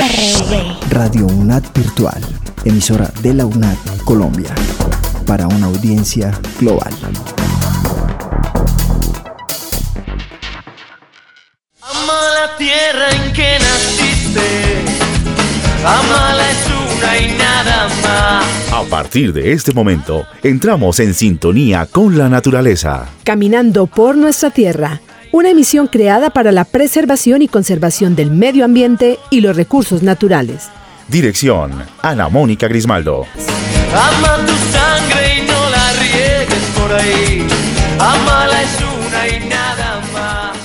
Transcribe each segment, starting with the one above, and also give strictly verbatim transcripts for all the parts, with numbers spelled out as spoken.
R V. Radio UNAD Virtual, emisora de la UNAD Colombia, para una audiencia global. Ama la tierra en que naciste, amala es una y nada más. A partir de este momento, entramos en sintonía con la naturaleza. Caminando por nuestra tierra, una emisión creada para la preservación y conservación del medio ambiente y los recursos naturales. Dirección, Ana Mónica Grismaldo. Ama tu sangre y no la riegues por ahí, amala es una y nada más.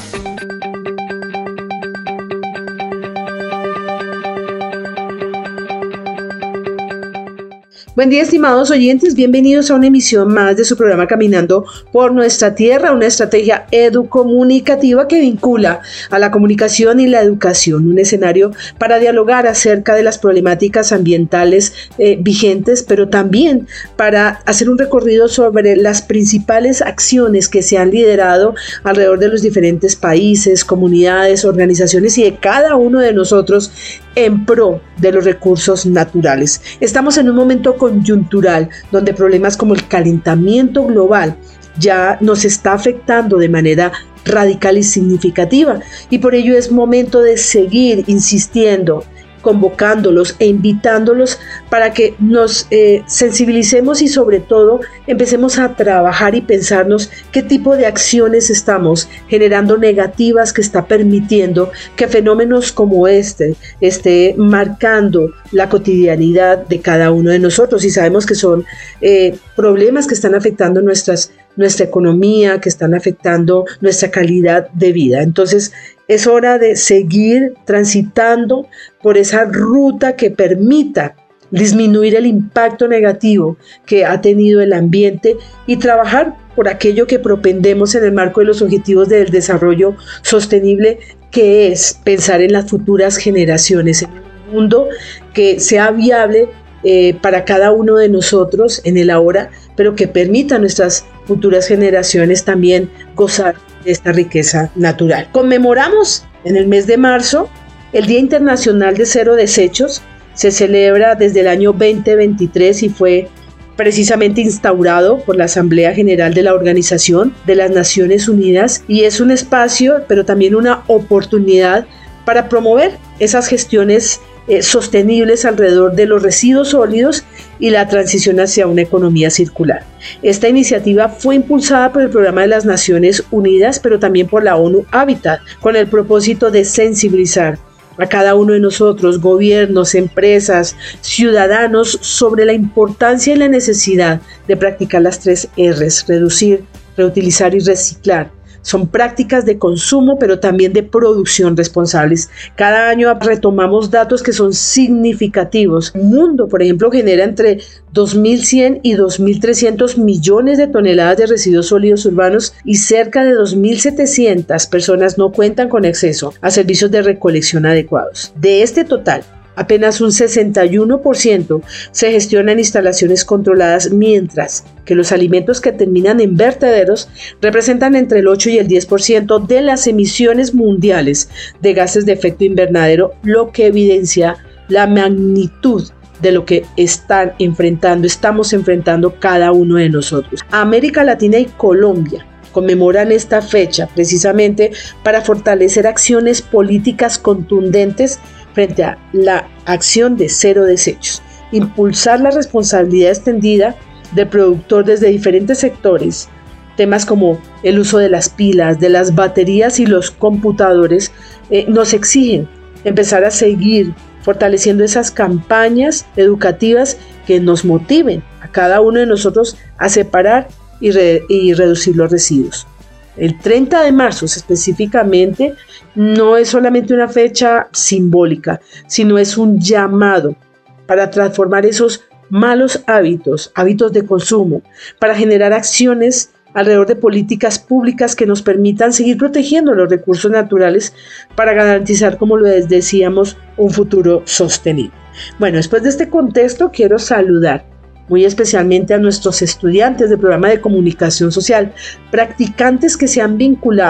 Buen día, estimados oyentes, bienvenidos a una emisión más de su programa Caminando por Nuestra Tierra, una estrategia educomunicativa que vincula a la comunicación y la educación, un escenario para dialogar acerca de las problemáticas ambientales eh, vigentes, pero también para hacer un recorrido sobre las principales acciones que se han liderado alrededor de los diferentes países, comunidades, organizaciones y de cada uno de nosotros en pro de los recursos naturales. Estamos en un momento coyuntural donde problemas como el calentamiento global ya nos está afectando de manera radical y significativa, y por ello es momento de seguir insistiendo, convocándolos e invitándolos para que nos eh, sensibilicemos y sobre todo empecemos a trabajar y pensarnos qué tipo de acciones estamos generando negativas que está permitiendo que fenómenos como este esté marcando la cotidianidad de cada uno de nosotros, y sabemos que son eh, problemas que están afectando nuestras, nuestra economía, que están afectando nuestra calidad de vida. Entonces es hora de seguir transitando por esa ruta que permita disminuir el impacto negativo que ha tenido el ambiente y trabajar por aquello que propendemos en el marco de los objetivos del desarrollo sostenible, que es pensar en las futuras generaciones, en un mundo que sea viable eh, para cada uno de nosotros en el ahora, pero que permita a nuestras futuras generaciones también gozar de esta riqueza natural. Conmemoramos en el mes de marzo el Día Internacional de Cero Desechos. Se celebra desde el año veinte veintitrés y fue precisamente instaurado por la Asamblea General de la Organización de las Naciones Unidas, y es un espacio, pero también una oportunidad para promover esas gestiones eh, sostenibles alrededor de los residuos sólidos y la transición hacia una economía circular. Esta iniciativa fue impulsada por el Programa de las Naciones Unidas, pero también por la ONU Habitat, con el propósito de sensibilizar a cada uno de nosotros, gobiernos, empresas, ciudadanos, sobre la importancia y la necesidad de practicar las tres R's: reducir, reutilizar y reciclar. Son prácticas de consumo, pero también de producción responsables. Cada año retomamos datos que son significativos. El mundo, por ejemplo, genera entre dos mil cien y dos mil trescientos millones de toneladas de residuos sólidos urbanos, y cerca de dos mil setecientas personas no cuentan con acceso a servicios de recolección adecuados. De este total, apenas un sesenta y uno por ciento se gestiona en instalaciones controladas, mientras que los alimentos que terminan en vertederos representan entre el ocho y el diez por ciento de las emisiones mundiales de gases de efecto invernadero, lo que evidencia la magnitud de lo que están enfrentando, estamos enfrentando cada uno de nosotros. América Latina y Colombia conmemoran esta fecha precisamente para fortalecer acciones políticas contundentes frente a la acción de cero desechos, impulsar la responsabilidad extendida del productor desde diferentes sectores. Temas como el uso de las pilas, de las baterías y los computadores eh, nos exigen empezar a seguir fortaleciendo esas campañas educativas que nos motiven a cada uno de nosotros a separar y, re- y reducir los residuos. El treinta de marzo específicamente no es solamente una fecha simbólica, sino es un llamado para transformar esos malos hábitos, hábitos de consumo, para generar acciones alrededor de políticas públicas que nos permitan seguir protegiendo los recursos naturales para garantizar, como les decíamos, un futuro sostenible. Bueno, después de este contexto quiero saludar muy especialmente a nuestros estudiantes del programa de comunicación social, practicantes que se han vinculado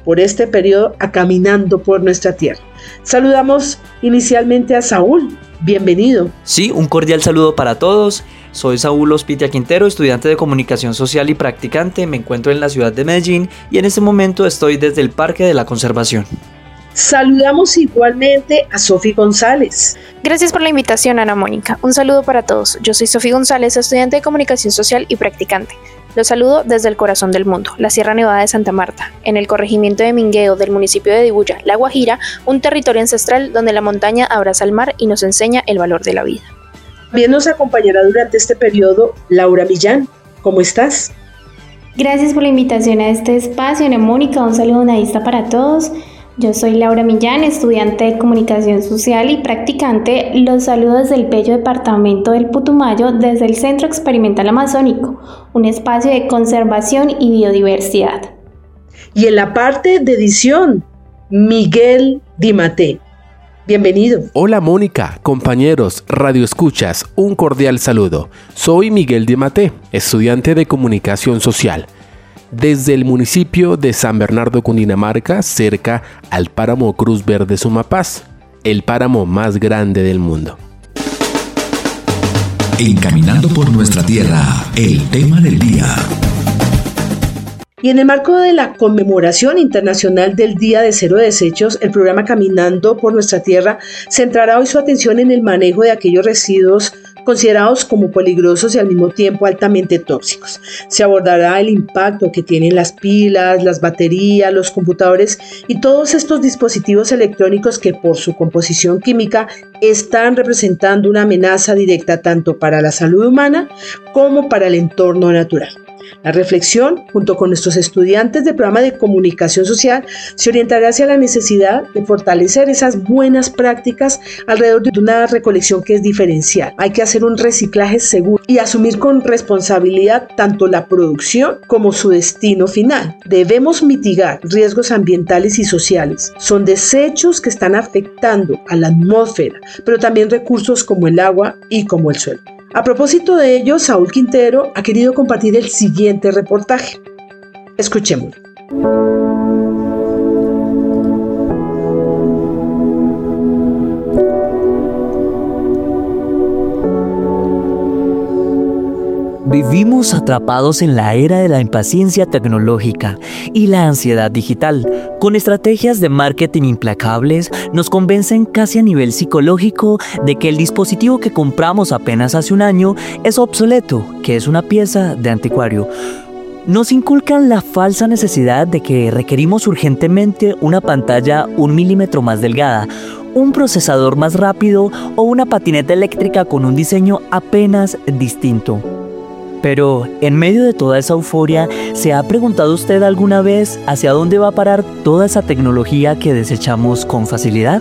por este periodo a Caminando por Nuestra Tierra. Saludamos inicialmente a Saúl. Bienvenido. Sí, un cordial saludo para todos. Soy Saúl Ospitia Quintero, estudiante de Comunicación Social y practicante. Me encuentro en la ciudad de Medellín y en este momento estoy desde el Parque de la Conservación. Saludamos igualmente a Sofi González. Gracias por la invitación, Ana Mónica. Un saludo para todos. Yo soy Sofi González, estudiante de Comunicación Social y practicante. Los saludo desde el corazón del mundo, la Sierra Nevada de Santa Marta, en el corregimiento de Mingueo del municipio de Dibuya, La Guajira, un territorio ancestral donde la montaña abraza al mar y nos enseña el valor de la vida. También nos acompañará durante este periodo Laura Millán. ¿Cómo estás? Gracias por la invitación a este espacio, Ana Mónica. Un saludo nadista para todos. Yo soy Laura Millán, estudiante de Comunicación Social y practicante. Los saludo desde el bello departamento del Putumayo, desde el Centro Experimental Amazónico, un espacio de conservación y biodiversidad. Y en la parte de edición, Miguel Dimaté. Bienvenido. Hola Mónica, compañeros, radioescuchas, un cordial saludo. Soy Miguel Dimaté, estudiante de Comunicación Social. Desde el municipio de San Bernardo, Cundinamarca, cerca al páramo Cruz Verde Sumapaz, el páramo más grande del mundo. En Caminando por Nuestra Tierra, el tema del día. Y en el marco de la conmemoración internacional del Día de Cero Desechos, el programa Caminando por Nuestra Tierra centrará hoy su atención en el manejo de aquellos residuos considerados como peligrosos y al mismo tiempo altamente tóxicos. Se abordará el impacto que tienen las pilas, las baterías, los computadores y todos estos dispositivos electrónicos que por su composición química están representando una amenaza directa tanto para la salud humana como para el entorno natural. La reflexión, junto con nuestros estudiantes del programa de Comunicación Social, se orientará hacia la necesidad de fortalecer esas buenas prácticas alrededor de una recolección que es diferencial. Hay que hacer un reciclaje seguro y asumir con responsabilidad tanto la producción como su destino final. Debemos mitigar riesgos ambientales y sociales. Son desechos que están afectando a la atmósfera, pero también recursos como el agua y como el suelo. A propósito de ello, Saúl Quintero ha querido compartir el siguiente reportaje. Escuchémoslo. Vivimos atrapados en la era de la impaciencia tecnológica y la ansiedad digital. Con estrategias de marketing implacables, nos convencen casi a nivel psicológico de que el dispositivo que compramos apenas hace un año es obsoleto, que es una pieza de anticuario. Nos inculcan la falsa necesidad de que requerimos urgentemente una pantalla un milímetro más delgada, un procesador más rápido o una patineta eléctrica con un diseño apenas distinto. Pero, en medio de toda esa euforia, ¿se ha preguntado usted alguna vez hacia dónde va a parar toda esa tecnología que desechamos con facilidad?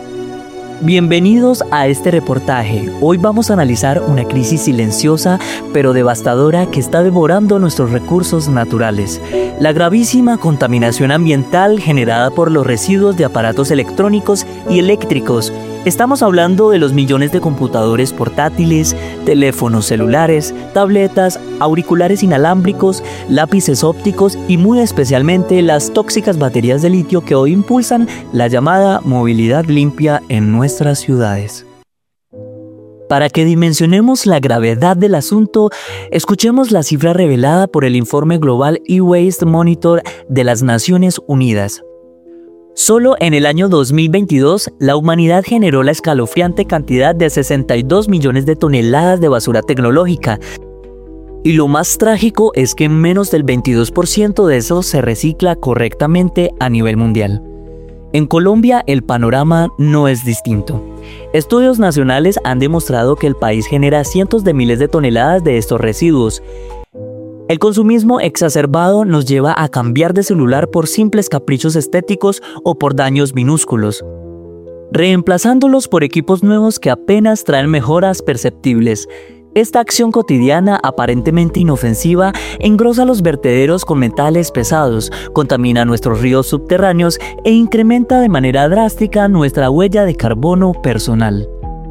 Bienvenidos a este reportaje. Hoy vamos a analizar una crisis silenciosa pero devastadora que está devorando nuestros recursos naturales. La gravísima contaminación ambiental generada por los residuos de aparatos electrónicos y eléctricos. Estamos hablando de los millones de computadores portátiles, teléfonos celulares, tabletas, auriculares inalámbricos, lápices ópticos y muy especialmente las tóxicas baterías de litio que hoy impulsan la llamada movilidad limpia en nuestras ciudades. Para que dimensionemos la gravedad del asunto, escuchemos la cifra revelada por el informe global E-Waste Monitor de las Naciones Unidas. Solo en el año dos mil veintidós, la humanidad generó la escalofriante cantidad de sesenta y dos millones de toneladas de basura tecnológica. Y lo más trágico es que menos del veintidós por ciento de eso se recicla correctamente a nivel mundial. En Colombia, el panorama no es distinto. Estudios nacionales han demostrado que el país genera cientos de miles de toneladas de estos residuos. El consumismo exacerbado nos lleva a cambiar de celular por simples caprichos estéticos o por daños minúsculos, reemplazándolos por equipos nuevos que apenas traen mejoras perceptibles. Esta acción cotidiana, aparentemente inofensiva, engrosa los vertederos con metales pesados, contamina nuestros ríos subterráneos e incrementa de manera drástica nuestra huella de carbono personal.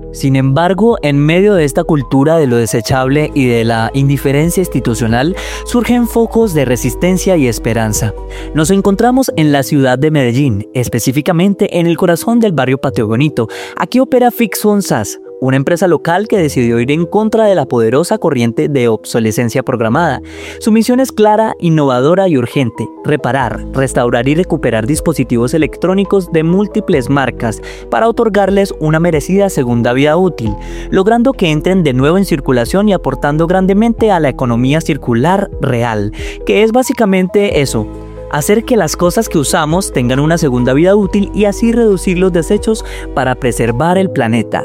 Sin embargo, en medio de esta cultura de lo desechable y de la indiferencia institucional, surgen focos de resistencia y esperanza. Nos encontramos en la ciudad de Medellín, específicamente en el corazón del barrio Patio Bonito. Aquí opera Fixfon S A S, una empresa local que decidió ir en contra de la poderosa corriente de obsolescencia programada. Su misión es clara, innovadora y urgente: reparar, restaurar y recuperar dispositivos electrónicos de múltiples marcas para otorgarles una merecida segunda vida útil, logrando que entren de nuevo en circulación y aportando grandemente a la economía circular real, que es básicamente eso: hacer que las cosas que usamos tengan una segunda vida útil y así reducir los desechos para preservar el planeta.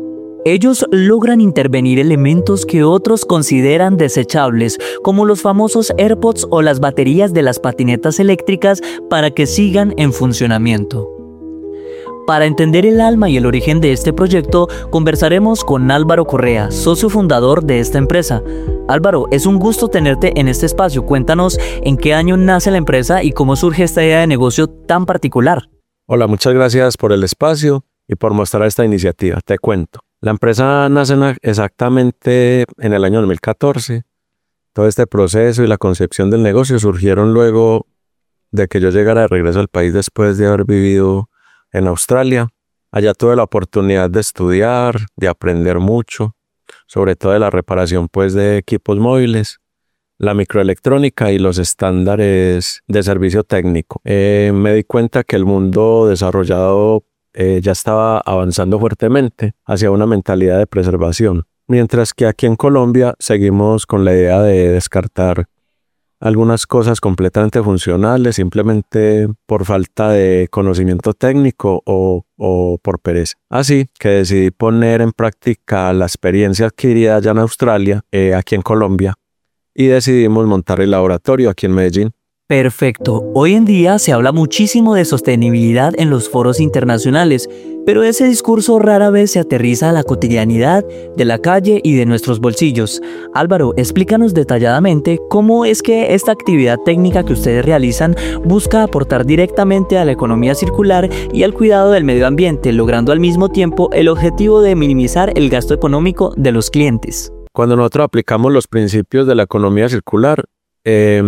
Ellos logran intervenir elementos que otros consideran desechables, como los famosos AirPods o las baterías de las patinetas eléctricas, para que sigan en funcionamiento. Para entender el alma y el origen de este proyecto, conversaremos con Álvaro Correa, socio fundador de esta empresa. Álvaro, es un gusto tenerte en este espacio. Cuéntanos en qué año nace la empresa y cómo surge esta idea de negocio tan particular. Hola, muchas gracias por el espacio y por mostrar esta iniciativa. Te cuento. La empresa nace exactamente en el año dos mil catorce. Todo este proceso y la concepción del negocio surgieron luego de que yo llegara de regreso al país después de haber vivido en Australia. Allá tuve la oportunidad de estudiar, de aprender mucho, sobre todo de la reparación pues, de equipos móviles, la microelectrónica y los estándares de servicio técnico. Eh, me di cuenta que el mundo desarrollado Eh, ya estaba avanzando fuertemente hacia una mentalidad de preservación, mientras que aquí en Colombia seguimos con la idea de descartar algunas cosas completamente funcionales simplemente por falta de conocimiento técnico o, o por pereza. Así que decidí poner en práctica la experiencia adquirida allá en Australia, eh, aquí en Colombia, y decidimos montar el laboratorio aquí en Medellín. Perfecto. Hoy en día se habla muchísimo de sostenibilidad en los foros internacionales, pero ese discurso rara vez se aterriza a la cotidianidad de la calle y de nuestros bolsillos. Álvaro, explícanos detalladamente cómo es que esta actividad técnica que ustedes realizan busca aportar directamente a la economía circular y al cuidado del medio ambiente, logrando al mismo tiempo el objetivo de minimizar el gasto económico de los clientes. Cuando nosotros aplicamos los principios de la economía circular, eh,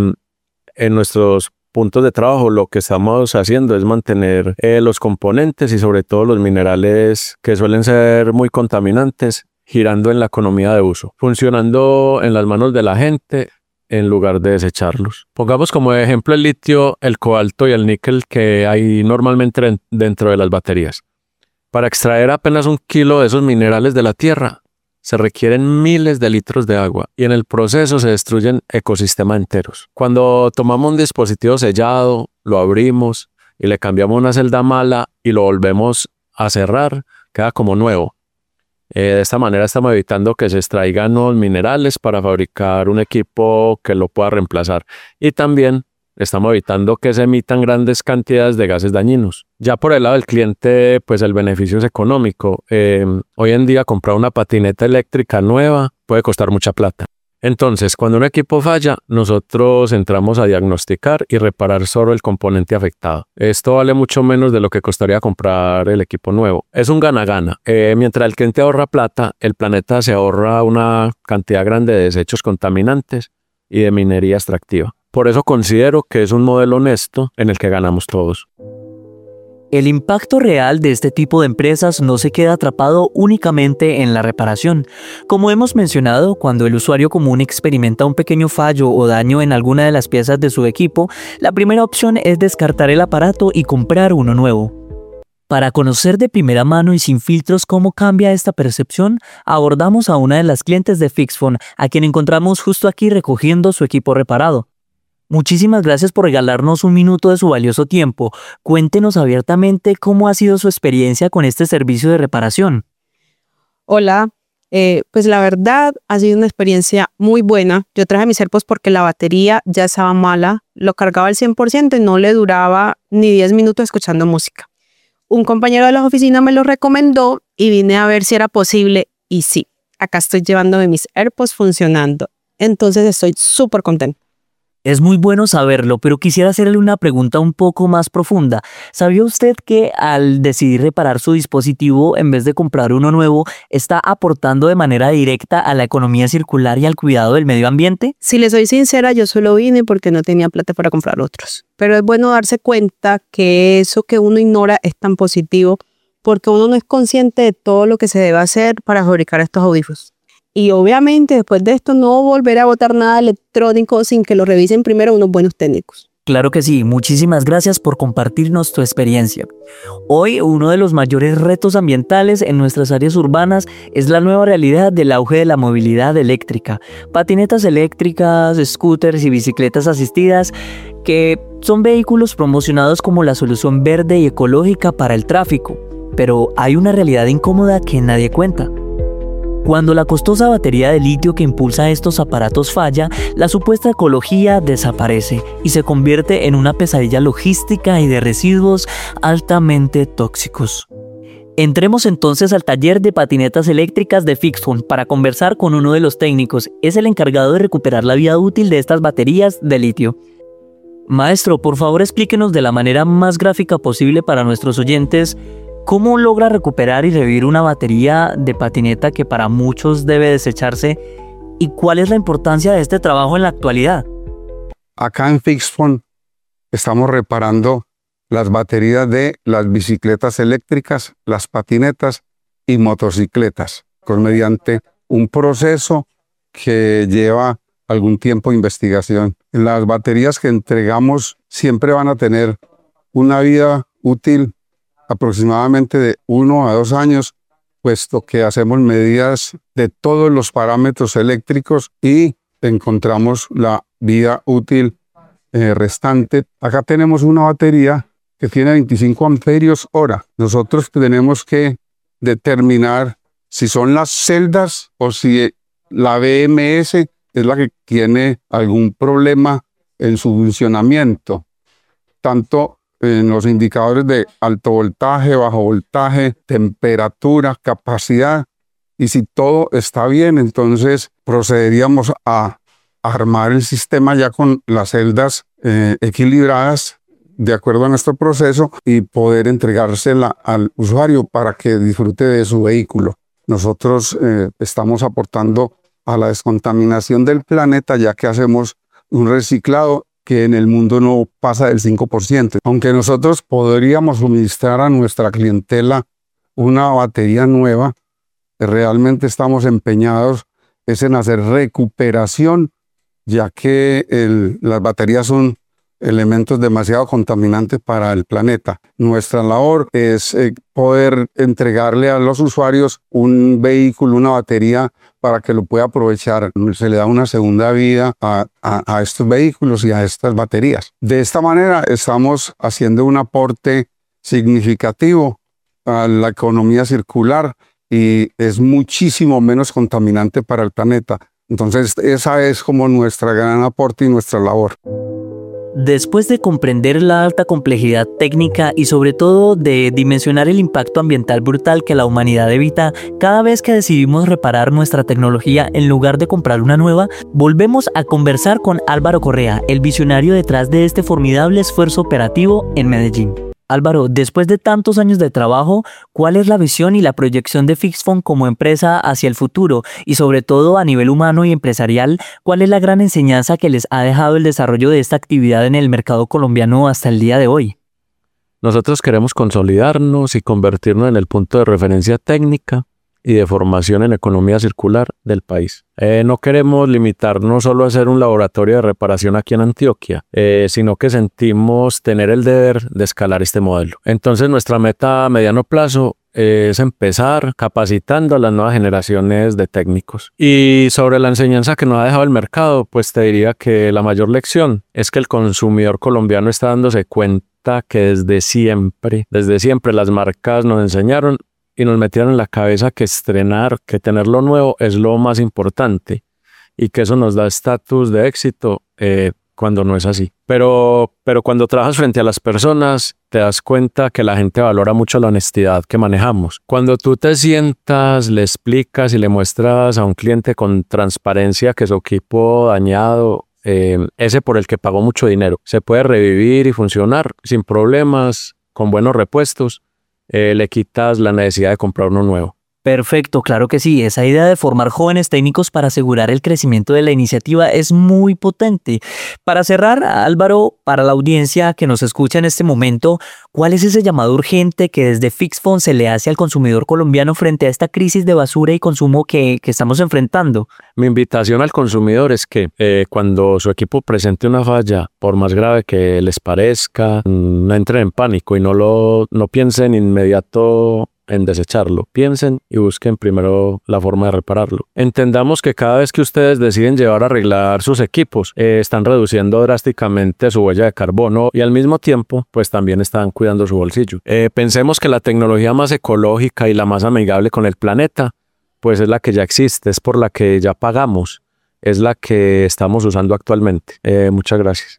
en nuestros puntos de trabajo lo que estamos haciendo es mantener eh, los componentes y sobre todo los minerales que suelen ser muy contaminantes girando en la economía de uso, funcionando en las manos de la gente en lugar de desecharlos. Pongamos como ejemplo el litio, el cobalto y el níquel que hay normalmente dentro de las baterías. Para extraer apenas un kilo de esos minerales de la tierra se requieren miles de litros de agua y en el proceso se destruyen ecosistemas enteros. Cuando tomamos un dispositivo sellado, lo abrimos y le cambiamos una celda mala y lo volvemos a cerrar, queda como nuevo. Eh, de esta manera estamos evitando que se extraigan nuevos minerales para fabricar un equipo que lo pueda reemplazar. Y también estamos evitando que se emitan grandes cantidades de gases dañinos. Ya por el lado del cliente, pues el beneficio es económico. Eh, hoy en día comprar una patineta eléctrica nueva puede costar mucha plata. Entonces, cuando un equipo falla, nosotros entramos a diagnosticar y reparar solo el componente afectado. Esto vale mucho menos de lo que costaría comprar el equipo nuevo. Es un gana-gana. Eh, mientras el cliente ahorra plata, el planeta se ahorra una cantidad grande de desechos contaminantes y de minería extractiva. Por eso considero que es un modelo honesto en el que ganamos todos. El impacto real de este tipo de empresas no se queda atrapado únicamente en la reparación. Como hemos mencionado, cuando el usuario común experimenta un pequeño fallo o daño en alguna de las piezas de su equipo, la primera opción es descartar el aparato y comprar uno nuevo. Para conocer de primera mano y sin filtros cómo cambia esta percepción, abordamos a una de las clientes de Fixfon, a quien encontramos justo aquí recogiendo su equipo reparado. Muchísimas gracias por regalarnos un minuto de su valioso tiempo. Cuéntenos abiertamente cómo ha sido su experiencia con este servicio de reparación. Hola, eh, pues la verdad ha sido una experiencia muy buena. Yo traje mis AirPods porque la batería ya estaba mala, lo cargaba al cien por ciento y no le duraba ni diez minutos escuchando música. Un compañero de la oficina me lo recomendó y vine a ver si era posible y sí, acá estoy llevándome mis AirPods funcionando. Entonces estoy súper contenta. Es muy bueno saberlo, pero quisiera hacerle una pregunta un poco más profunda. ¿Sabía usted que al decidir reparar su dispositivo en vez de comprar uno nuevo, está aportando de manera directa a la economía circular y al cuidado del medio ambiente? Si le soy sincera, yo solo vine porque no tenía plata para comprar otros. Pero es bueno darse cuenta que eso que uno ignora es tan positivo porque uno no es consciente de todo lo que se debe hacer para fabricar estos audífonos. Y obviamente después de esto no volveré a botar nada electrónico sin que lo revisen primero unos buenos técnicos. Claro que sí, muchísimas gracias por compartirnos tu experiencia. Hoy uno de los mayores retos ambientales en nuestras áreas urbanas es la nueva realidad del auge de la movilidad eléctrica. Patinetas eléctricas, scooters y bicicletas asistidas, que son vehículos promocionados como la solución verde y ecológica para el tráfico. Pero hay una realidad incómoda que nadie cuenta. Cuando la costosa batería de litio que impulsa estos aparatos falla, la supuesta ecología desaparece y se convierte en una pesadilla logística y de residuos altamente tóxicos. Entremos entonces al taller de patinetas eléctricas de Fixfone para conversar con uno de los técnicos. Es el encargado de recuperar la vida útil de estas baterías de litio. Maestro, por favor explíquenos de la manera más gráfica posible para nuestros oyentes ¿cómo logra recuperar y revivir una batería de patineta que para muchos debe desecharse? ¿Y cuál es la importancia de este trabajo en la actualidad? Acá en Fixfone estamos reparando las baterías de las bicicletas eléctricas, las patinetas y motocicletas, con mediante un proceso que lleva algún tiempo de investigación. Las baterías que entregamos siempre van a tener una vida útil aproximadamente de uno a dos años, puesto que hacemos medidas de todos los parámetros eléctricos y encontramos la vida útil eh, restante. Acá tenemos una batería que tiene veinticinco amperios hora. Nosotros tenemos que determinar si son las celdas o si la B M S es la que tiene algún problema en su funcionamiento, tanto en los indicadores de alto voltaje, bajo voltaje, temperatura, capacidad. Y si todo está bien, entonces procederíamos a armar el sistema ya con las celdas eh, equilibradas de acuerdo a nuestro proceso y poder entregársela al usuario para que disfrute de su vehículo. Nosotros eh, estamos aportando a la descontaminación del planeta, ya que hacemos un reciclado que en el mundo no pasa del cinco por ciento. Aunque nosotros podríamos suministrar a nuestra clientela una batería nueva, realmente estamos empeñados es en hacer recuperación, ya que el, las baterías son elementos demasiado contaminantes para el planeta. Nuestra labor es eh, poder entregarle a los usuarios un vehículo, una batería para que lo pueda aprovechar. Se le da una segunda vida a, a, a estos vehículos y a estas baterías. De esta manera estamos haciendo un aporte significativo a la economía circular y es muchísimo menos contaminante para el planeta. Entonces esa es como nuestra gran aporte y nuestra labor. Después de comprender la alta complejidad técnica y sobre todo de dimensionar el impacto ambiental brutal que la humanidad evita cada vez que decidimos reparar nuestra tecnología en lugar de comprar una nueva, volvemos a conversar con Álvaro Correa, el visionario detrás de este formidable esfuerzo operativo en Medellín. Álvaro, después de tantos años de trabajo, ¿cuál es la visión y la proyección de Fixfone como empresa hacia el futuro? Y sobre todo a nivel humano y empresarial, ¿cuál es la gran enseñanza que les ha dejado el desarrollo de esta actividad en el mercado colombiano hasta el día de hoy? Nosotros queremos consolidarnos y convertirnos en el punto de referencia técnica y de formación en economía circular del país. Eh, no queremos limitarnos solo a ser un laboratorio de reparación aquí en Antioquia, eh, sino que sentimos tener el deber de escalar este modelo. Entonces nuestra meta a mediano plazo es empezar capacitando a las nuevas generaciones de técnicos. Y sobre la enseñanza que nos ha dejado el mercado, pues te diría que la mayor lección es que el consumidor colombiano está dándose cuenta que desde siempre, desde siempre las marcas nos enseñaron y nos metieron en la cabeza que estrenar, que tener lo nuevo es lo más importante y que eso nos da estatus de éxito eh, cuando no es así. Pero, pero cuando trabajas frente a las personas te das cuenta que la gente valora mucho la honestidad que manejamos. Cuando tú te sientas, le explicas y le muestras a un cliente con transparencia que su equipo dañado eh, ese por el que pagó mucho dinero. Se puede revivir y funcionar sin problemas, con buenos repuestos, eh, le quitas la necesidad de comprar uno nuevo. Perfecto, claro que sí. Esa idea de formar jóvenes técnicos para asegurar el crecimiento de la iniciativa es muy potente. Para cerrar, Álvaro, para la audiencia que nos escucha en este momento, ¿cuál es ese llamado urgente que desde Fixfon se le hace al consumidor colombiano frente a esta crisis de basura y consumo que, que estamos enfrentando? Mi invitación al consumidor es que eh, cuando su equipo presente una falla, por más grave que les parezca, no entren en pánico y no, lo, no piensen inmediato en desecharlo. Piensen y busquen primero la forma de repararlo. Entendamos que cada vez que ustedes deciden llevar a arreglar sus equipos, eh, están reduciendo drásticamente su huella de carbono y al mismo tiempo, pues también están cuidando su bolsillo. Eh, pensemos que la tecnología más ecológica y la más amigable con el planeta, pues es la que ya existe, es por la que ya pagamos, es la que estamos usando actualmente. Eh, muchas gracias.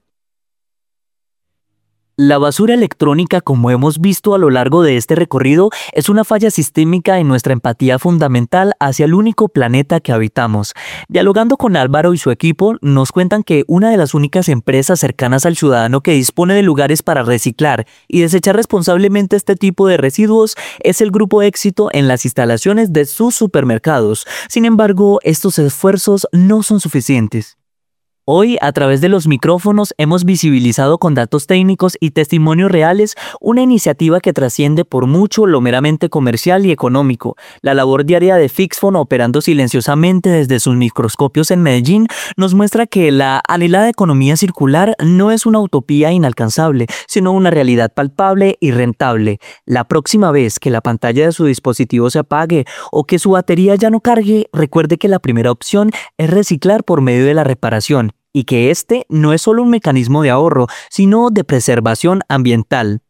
La basura electrónica, como hemos visto a lo largo de este recorrido, es una falla sistémica en nuestra empatía fundamental hacia el único planeta que habitamos. Dialogando con Álvaro y su equipo, nos cuentan que una de las únicas empresas cercanas al ciudadano que dispone de lugares para reciclar y desechar responsablemente este tipo de residuos es el Grupo Éxito en las instalaciones de sus supermercados. Sin embargo, estos esfuerzos no son suficientes. Hoy, a través de los micrófonos, hemos visibilizado con datos técnicos y testimonios reales una iniciativa que trasciende por mucho lo meramente comercial y económico. La labor diaria de Fixfon, operando silenciosamente desde sus microscopios en Medellín, nos muestra que la anhelada economía circular no es una utopía inalcanzable, sino una realidad palpable y rentable. La próxima vez que la pantalla de su dispositivo se apague o que su batería ya no cargue, recuerde que la primera opción es reciclar por medio de la reparación, y que este no es solo un mecanismo de ahorro, sino de preservación ambiental.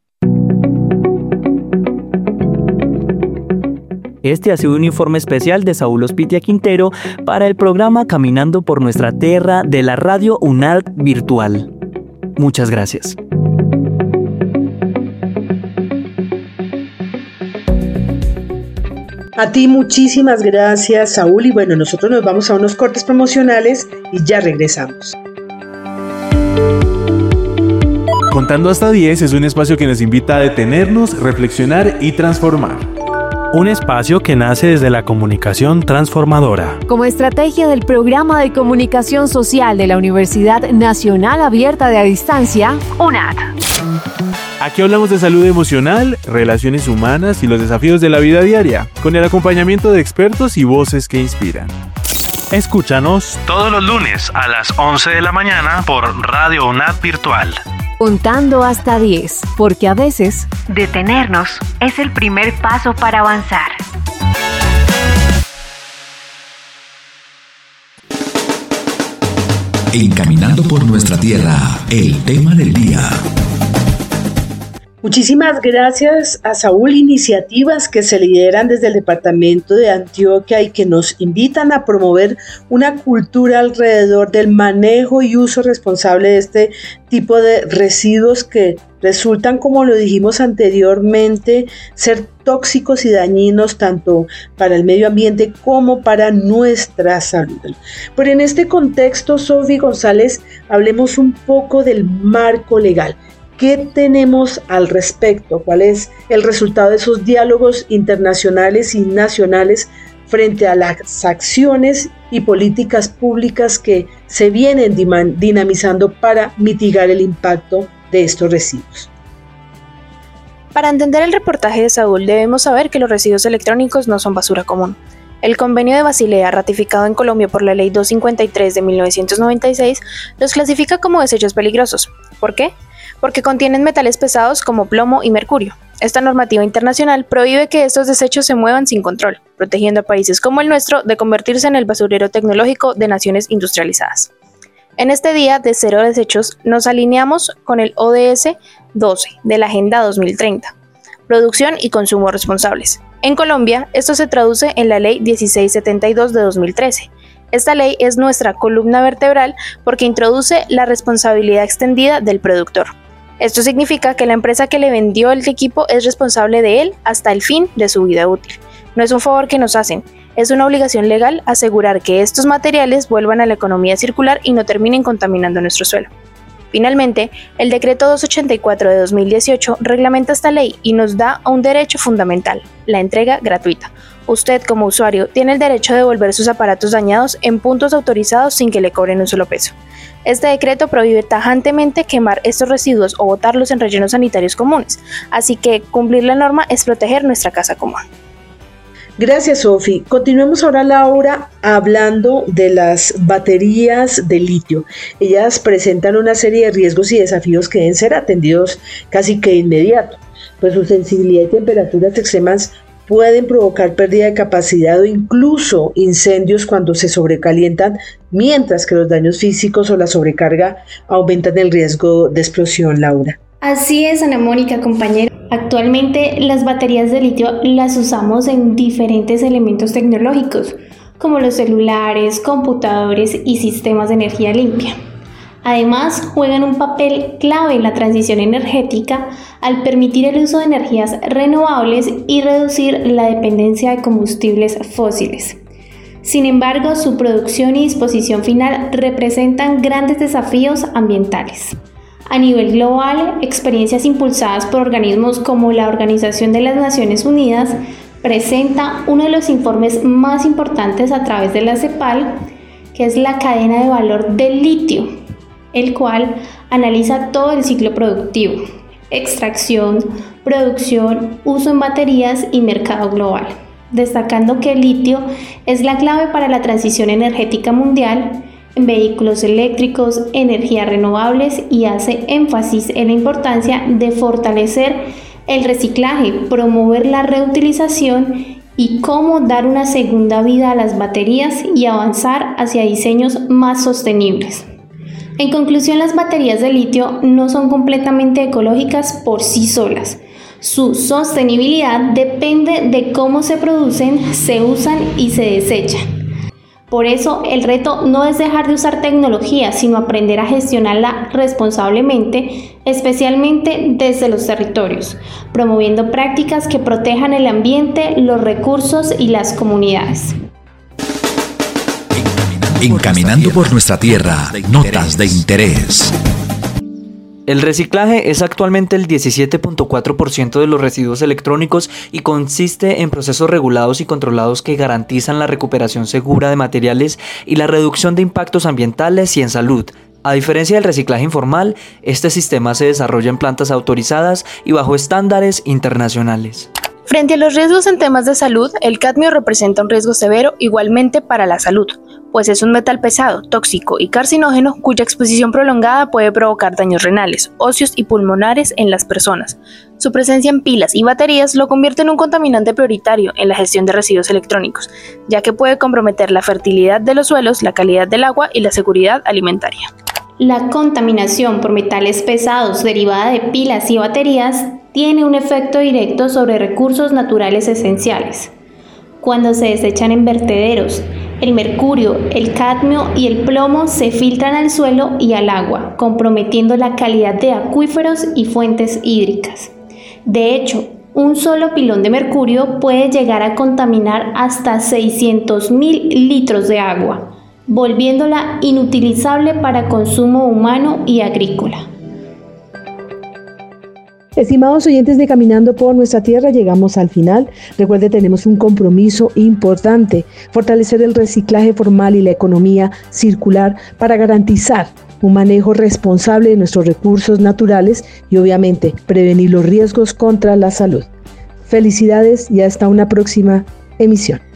Este ha sido un informe especial de Saúl Ospitia Quintero para el programa Caminando por Nuestra Tierra de la Radio UNAD Virtual. Muchas gracias. A ti muchísimas gracias, Saúl, y bueno, nosotros nos vamos a unos cortes promocionales y ya regresamos. Contando hasta diez es un espacio que nos invita a detenernos, reflexionar y transformar. Un espacio que nace desde la comunicación transformadora. Como estrategia del Programa de Comunicación Social de la Universidad Nacional Abierta de a Distancia, UNAD. Aquí hablamos de salud emocional, relaciones humanas y los desafíos de la vida diaria, con el acompañamiento de expertos y voces que inspiran. Escúchanos todos los lunes a las once de la mañana por Radio UNAD Virtual. Contando hasta diez, porque a veces detenernos es el primer paso para avanzar. Encaminando por nuestra tierra, el tema del día. Muchísimas gracias a Saúl, iniciativas que se lideran desde el departamento de Antioquia y que nos invitan a promover una cultura alrededor del manejo y uso responsable de este tipo de residuos que resultan, como lo dijimos anteriormente, ser tóxicos y dañinos tanto para el medio ambiente como para nuestra salud. Pero en este contexto, Sofi González, hablemos un poco del marco legal. ¿Qué tenemos al respecto? ¿Cuál es el resultado de esos diálogos internacionales y nacionales frente a las acciones y políticas públicas que se vienen dinamizando para mitigar el impacto de estos residuos? Para entender el reportaje de Saúl, debemos saber que los residuos electrónicos no son basura común. El Convenio de Basilea, ratificado en Colombia por la Ley doscientos cincuenta y tres de mil novecientos noventa y seis, los clasifica como desechos peligrosos. ¿Por qué? Porque contienen metales pesados como plomo y mercurio. Esta normativa internacional prohíbe que estos desechos se muevan sin control, protegiendo a países como el nuestro de convertirse en el basurero tecnológico de naciones industrializadas. En este día de cero desechos nos alineamos con el O D S doce de la Agenda dos mil treinta, producción y consumo responsables. En Colombia, esto se traduce en la Ley dieciséis setenta y dos de dos mil trece. Esta ley es nuestra columna vertebral porque introduce la responsabilidad extendida del productor. Esto significa que la empresa que le vendió el equipo es responsable de él hasta el fin de su vida útil. No es un favor que nos hacen, es una obligación legal asegurar que estos materiales vuelvan a la economía circular y no terminen contaminando nuestro suelo. Finalmente, el Decreto doscientos ochenta y cuatro de dos mil dieciocho reglamenta esta ley y nos da un derecho fundamental, la entrega gratuita. Usted, como usuario, tiene el derecho de devolver sus aparatos dañados en puntos autorizados sin que le cobren un solo peso. Este decreto prohíbe tajantemente quemar estos residuos o botarlos en rellenos sanitarios comunes, así que cumplir la norma es proteger nuestra casa común. Gracias, Sofi. Continuemos ahora, Laura, hablando de las baterías de litio. Ellas presentan una serie de riesgos y desafíos que deben ser atendidos casi que de inmediato, pues su sensibilidad y temperaturas extremas pueden provocar pérdida de capacidad o incluso incendios cuando se sobrecalientan, mientras que los daños físicos o la sobrecarga aumentan el riesgo de explosión, Laura. Así es, Ana Mónica, compañera. Actualmente las baterías de litio las usamos en diferentes elementos tecnológicos, como los celulares, computadores y sistemas de energía limpia. Además, juegan un papel clave en la transición energética al permitir el uso de energías renovables y reducir la dependencia de combustibles fósiles. Sin embargo, su producción y disposición final representan grandes desafíos ambientales. A nivel global, experiencias impulsadas por organismos como la Organización de las Naciones Unidas presenta uno de los informes más importantes a través de la CEPAL, que es la cadena de valor del litio, el cual analiza todo el ciclo productivo, extracción, producción, uso en baterías y mercado global, destacando que el litio es la clave para la transición energética mundial en vehículos eléctricos, energías renovables y hace énfasis en la importancia de fortalecer el reciclaje, promover la reutilización y cómo dar una segunda vida a las baterías y avanzar hacia diseños más sostenibles. En conclusión, las baterías de litio no son completamente ecológicas por sí solas. Su sostenibilidad depende de cómo se producen, se usan y se desechan. Por eso, el reto no es dejar de usar tecnología, sino aprender a gestionarla responsablemente, especialmente desde los territorios, promoviendo prácticas que protejan el ambiente, los recursos y las comunidades. Encaminando por nuestra tierra, notas de interés. El reciclaje es actualmente el diecisiete punto cuatro por ciento de los residuos electrónicos y consiste en procesos regulados y controlados que garantizan la recuperación segura de materiales y la reducción de impactos ambientales y en salud. A diferencia del reciclaje informal, este sistema se desarrolla en plantas autorizadas y bajo estándares internacionales. Frente a los riesgos en temas de salud, el cadmio representa un riesgo severo igualmente para la salud, pues es un metal pesado, tóxico y carcinógeno cuya exposición prolongada puede provocar daños renales, óseos y pulmonares en las personas. Su presencia en pilas y baterías lo convierte en un contaminante prioritario en la gestión de residuos electrónicos, ya que puede comprometer la fertilidad de los suelos, la calidad del agua y la seguridad alimentaria. La contaminación por metales pesados derivada de pilas y baterías tiene un efecto directo sobre recursos naturales esenciales. Cuando se desechan en vertederos, el mercurio, el cadmio y el plomo se filtran al suelo y al agua, comprometiendo la calidad de acuíferos y fuentes hídricas. De hecho, un solo pilón de mercurio puede llegar a contaminar hasta seiscientos mil litros de agua, volviéndola inutilizable para consumo humano y agrícola. Estimados oyentes de Caminando por Nuestra Tierra, llegamos al final. Recuerde, tenemos un compromiso importante: fortalecer el reciclaje formal y la economía circular para garantizar un manejo responsable de nuestros recursos naturales y obviamente prevenir los riesgos contra la salud. Felicidades y hasta una próxima emisión.